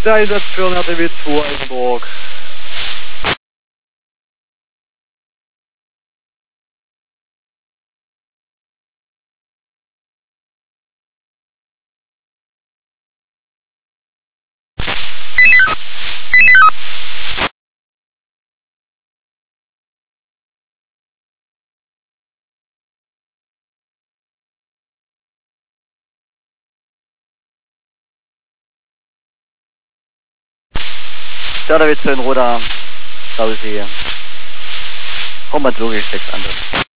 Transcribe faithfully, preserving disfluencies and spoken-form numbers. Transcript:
Der Einsatz für R T W zwei Eisenburg. Der R T W zwei in Roda, Stausee. Kommand logisch sechs andere.